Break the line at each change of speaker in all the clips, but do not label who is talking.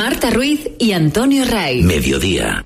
Marta Ruiz y Antonio Ray.
Mediodía.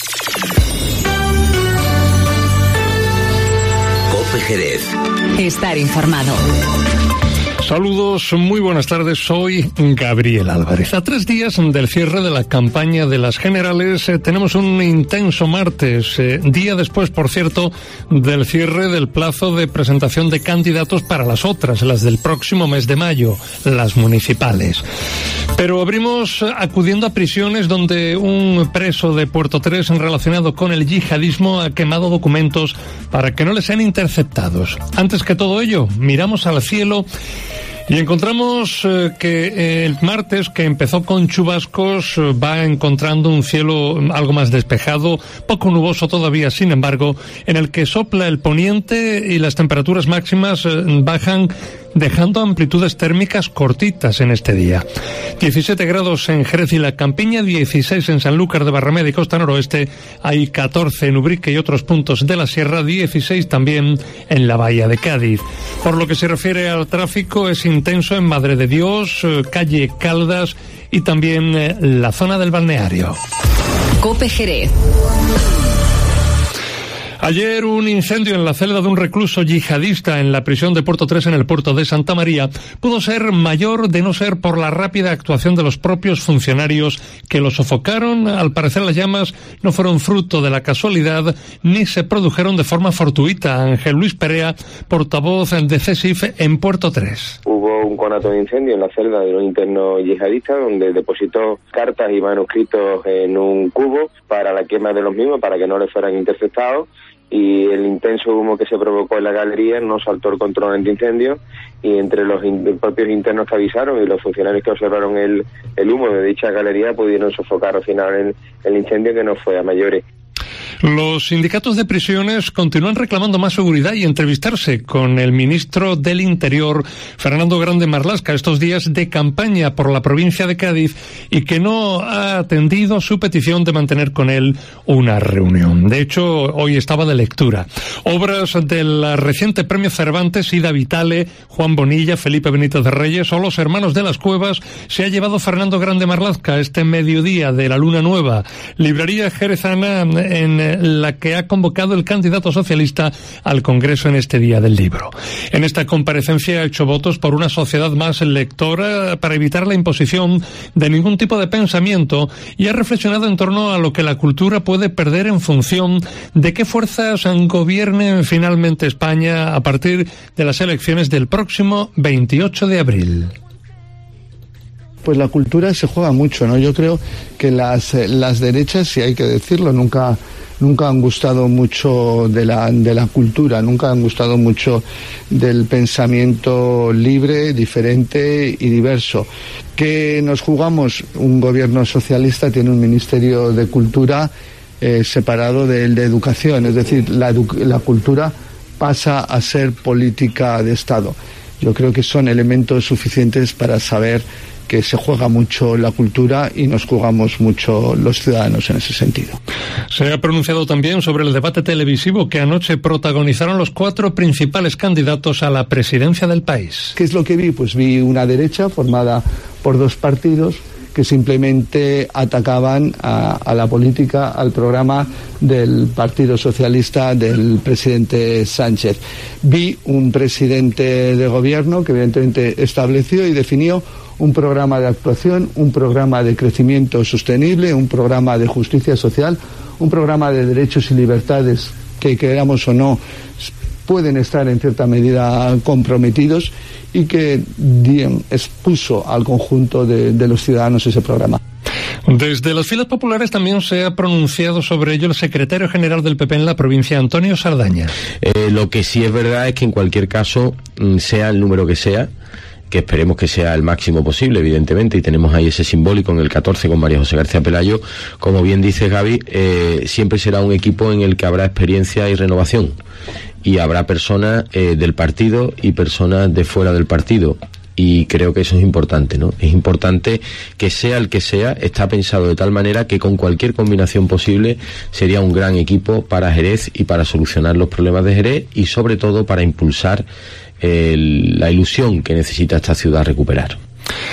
COPE Jerez.
Estar informado.
Saludos, muy buenas tardes, soy Gabriel Álvarez. A 3 días del cierre de la campaña de las generales, tenemos un intenso martes, día después, por cierto, del cierre del plazo de presentación de candidatos para las otras, las del próximo mes de mayo, las municipales. Pero abrimos acudiendo a prisiones donde un preso de Puerto 3 relacionado con el yihadismo ha quemado documentos para que no les sean interceptados. Antes que todo ello, miramos al cielo y encontramos que el martes, que empezó con chubascos, va encontrando un cielo algo más despejado, poco nuboso todavía, sin embargo, en el que sopla el poniente y las temperaturas máximas bajan, dejando amplitudes térmicas cortitas en este día. 17 grados en Jerez y la Campiña, 16 en Sanlúcar de Barrameda y Costa Noroeste, hay 14 en Ubrique y otros puntos de la sierra, 16 también en la Bahía de Cádiz. Por lo que se refiere al tráfico, es intenso en Madre de Dios, calle Caldas y también la zona del balneario.
COPE Jerez.
Ayer un incendio en la celda de un recluso yihadista en la prisión de Puerto 3 en el puerto de Santa María pudo ser mayor de no ser por la rápida actuación de los propios funcionarios que lo sofocaron. Al parecer las llamas no fueron fruto de la casualidad ni se produjeron de forma fortuita. Ángel Luis Perea, portavoz de CESIF en Puerto 3.
Hubo un conato de incendio en la celda de un interno yihadista donde depositó cartas y manuscritos en un cubo para la quema de los mismos, para que no le fueran interceptados. Y el intenso humo que se provocó en la galería no saltó el control de incendio, y entre los propios internos que avisaron y los funcionarios que observaron el humo de dicha galería pudieron sofocar al final el incendio, que no fue a mayores.
Los sindicatos de prisiones continúan reclamando más seguridad y entrevistarse con el ministro del Interior, Fernando Grande Marlaska, estos días de campaña por la provincia de Cádiz, y que no ha atendido su petición de mantener con él una reunión. De hecho, hoy estaba de lectura. Obras del reciente Premio Cervantes, Ida Vitale, Juan Bonilla, Felipe Benítez de Reyes o Los Hermanos de las Cuevas se ha llevado Fernando Grande Marlaska este mediodía de la luna nueva. Librería jerezana en la que ha convocado el candidato socialista al Congreso en este Día del Libro. En esta comparecencia ha hecho votos por una sociedad más lectora para evitar la imposición de ningún tipo de pensamiento y ha reflexionado en torno a lo que la cultura puede perder en función de qué fuerzas gobiernen finalmente España a partir de las elecciones del próximo 28 de abril.
Pues la cultura se juega mucho, ¿no? Yo creo que las derechas, si hay que decirlo, nunca han gustado mucho de la cultura, nunca han gustado mucho del pensamiento libre, diferente y diverso. ¿Qué nos jugamos? Un gobierno socialista tiene un ministerio de cultura separado del de educación, es decir, la cultura pasa a ser política de Estado. Yo creo que son elementos suficientes para saber que se juega mucho la cultura y nos jugamos mucho los ciudadanos en ese sentido.
Se ha pronunciado también sobre el debate televisivo que anoche protagonizaron los 4 principales candidatos a la presidencia del país.
¿Qué es lo que vi? Pues vi una derecha formada por 2 partidos que simplemente atacaban a la política, al programa del Partido Socialista del presidente Sánchez. Vi un presidente de gobierno que evidentemente estableció y definió un programa de actuación, un programa de crecimiento sostenible, un programa de justicia social, un programa de derechos y libertades que, queramos o no, pueden estar en cierta medida comprometidos, y que expuso al conjunto de los ciudadanos ese programa.
Desde las filas populares también se ha pronunciado sobre ello el secretario general del PP en la provincia, Antonio Sardaña.
Lo que sí es verdad es que en cualquier caso, sea el número que sea, que esperemos que sea el máximo posible, evidentemente, y tenemos ahí ese simbólico en el 14 con María José García Pelayo, como bien dice Gaby, siempre será un equipo en el que habrá experiencia y renovación, y habrá personas del partido y personas de fuera del partido, y creo que eso es importante, ¿no? Es importante que sea el que sea, está pensado de tal manera que con cualquier combinación posible sería un gran equipo para Jerez y para solucionar los problemas de Jerez, y sobre todo para impulsar la ilusión que necesita esta ciudad recuperar.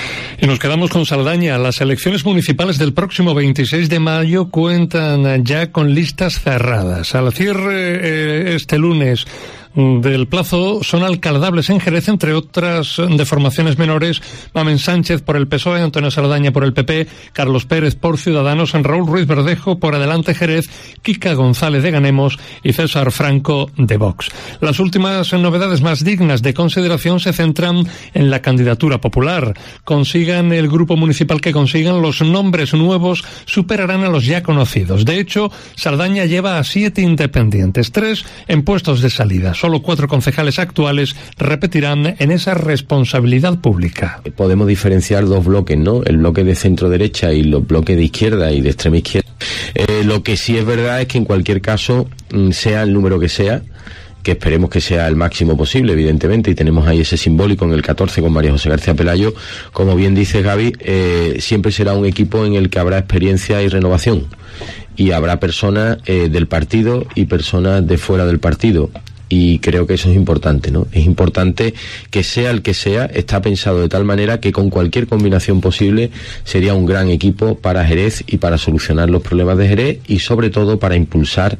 Y nos quedamos con Saldaña. Las elecciones municipales del próximo 26 de mayo cuentan ya con listas cerradas. Al cierre este lunes del plazo son alcaldables en Jerez, entre otras de formaciones menores, Mamen Sánchez por el PSOE, Antonio Saldaña por el PP, Carlos Pérez por Ciudadanos, Raúl Ruiz Verdejo por Adelante Jerez, Kika González de Ganemos y César Franco de Vox. Las últimas novedades más dignas de consideración se centran en la candidatura popular. Consigan el grupo municipal que consigan, los nombres nuevos superarán a los ya conocidos. De hecho, Saldaña lleva a 7 independientes, 3 en puestos de salida. Solo 4 concejales actuales repetirán en esa responsabilidad pública.
Podemos diferenciar 2 bloques, ¿no? El bloque de centro derecha y los bloques de izquierda y de extrema izquierda. Lo que sí es verdad es que en cualquier caso, sea el número que sea, que esperemos que sea el máximo posible, evidentemente, y tenemos ahí ese simbólico en el 14 con María José García Pelayo, como bien dice Gaby, siempre será un equipo en el que habrá experiencia y renovación, y habrá personas del partido y personas de fuera del partido. Y creo que eso es importante, ¿no? Es importante que sea el que sea, está pensado de tal manera que con cualquier combinación posible sería un gran equipo para Jerez y para solucionar los problemas de Jerez y sobre todo para impulsar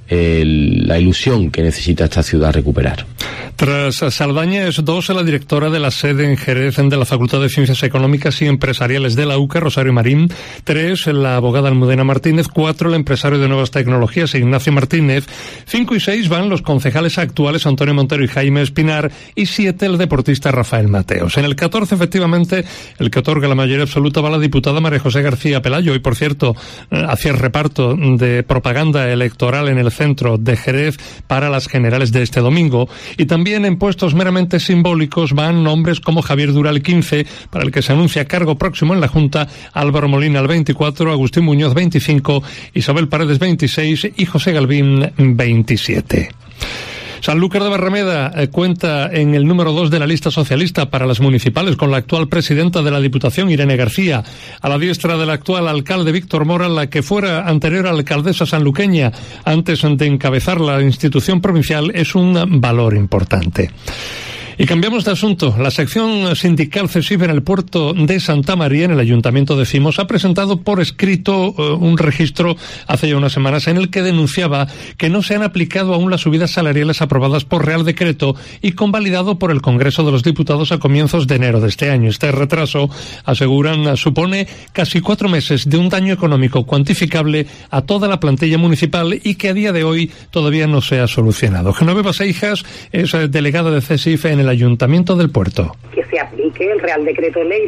la ilusión que necesita esta ciudad recuperar.
Tras Saldaña es 2 la directora de la sede en Jerez de la Facultad de Ciencias Económicas y Empresariales de la UCA, Rosario Marín, 3 la abogada Almudena Martínez, 4 el empresario de nuevas tecnologías Ignacio Martínez, 5 y 6 van los concejales actuales Antonio Montero y Jaime Espinar y 7 el deportista Rafael Mateos. En el 14 efectivamente el que otorga la mayoría absoluta va la diputada María José García Pelayo y por cierto hacía reparto de propaganda electoral en el centro de Jerez para las generales de este domingo. Y también en puestos meramente simbólicos van nombres como Javier Dural 15, para el que se anuncia cargo próximo en la Junta, Álvaro Molina el 24, Agustín Muñoz 25, Isabel Paredes 26 y José Galvín 27. Sanlúcar de Barrameda cuenta en el número 2 de la lista socialista para las municipales con la actual presidenta de la Diputación, Irene García, a la diestra del actual alcalde Víctor Mora, la que fuera anterior alcaldesa sanluqueña antes de encabezar la institución provincial, es un valor importante. Y cambiamos de asunto. La sección sindical CESIF en el puerto de Santa María, en el Ayuntamiento de Cimos, ha presentado por escrito un registro hace ya unas semanas en el que denunciaba que no se han aplicado aún las subidas salariales aprobadas por Real Decreto y convalidado por el Congreso de los Diputados a comienzos de enero de este año. Este retraso, aseguran, supone casi 4 meses de un daño económico cuantificable a toda la plantilla municipal y que a día de hoy todavía no se ha solucionado. Genoveva Seijas es delegada de CESIF en el Ayuntamiento del Puerto.
Que se aplique el Real Decreto Ley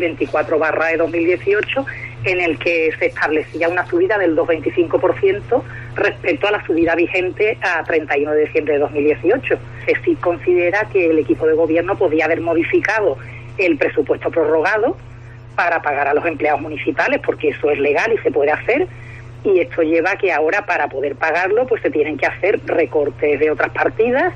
24/2018 en el que se establecía una subida del 2,25% respecto a la subida vigente a 31 de diciembre de 2018. Se considera que el equipo de gobierno podía haber modificado el presupuesto prorrogado para pagar a los empleados municipales, porque eso es legal y se puede hacer, y esto lleva a que ahora para poder pagarlo pues se tienen que hacer recortes de otras partidas.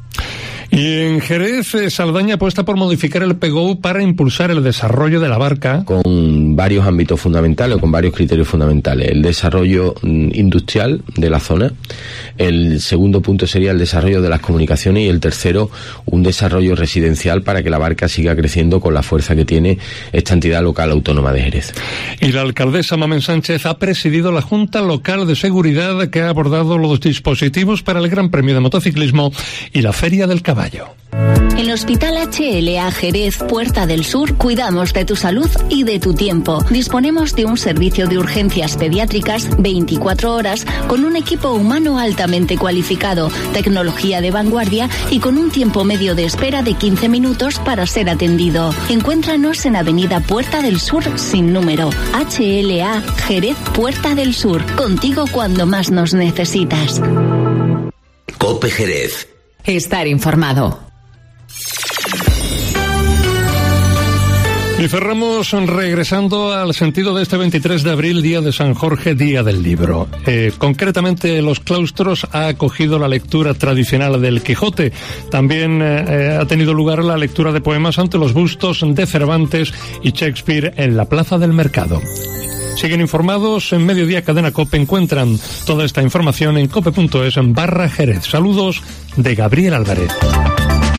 Y en Jerez, Saldaña apuesta por modificar el PGO para impulsar el desarrollo de la Barca.
Con varios ámbitos fundamentales, o con varios criterios fundamentales. El desarrollo industrial de la zona, el segundo punto sería el desarrollo de las comunicaciones y el tercero, un desarrollo residencial para que la Barca siga creciendo con la fuerza que tiene esta entidad local autónoma de Jerez. Y la alcaldesa Mamen Sánchez ha presidido la Junta Local de Seguridad que ha abordado los dispositivos para el Gran Premio de Motociclismo y la Feria del Caballo.
En el Hospital HLA Jerez Puerta del Sur cuidamos de tu salud y de tu tiempo. Disponemos de un servicio de urgencias pediátricas 24 horas con un equipo humano altamente cualificado, tecnología de vanguardia y con un tiempo medio de espera de 15 minutos para ser atendido. Encuéntranos en Avenida Puerta del Sur sin número. HLA Jerez Puerta del Sur. Contigo cuando más nos necesitas.
COPE Jerez.
Estar informado.
Y cerramos regresando al sentido de este 23 de abril, Día de San Jorge, Día del Libro. Concretamente, Los Claustros ha acogido la lectura tradicional del Quijote. También ha tenido lugar la lectura de poemas ante los bustos de Cervantes y Shakespeare en la Plaza del Mercado. Siguen informados en Mediodía Cadena COPE. Encuentran toda esta información en cope.es/Jerez. Saludos de Gabriel Álvarez.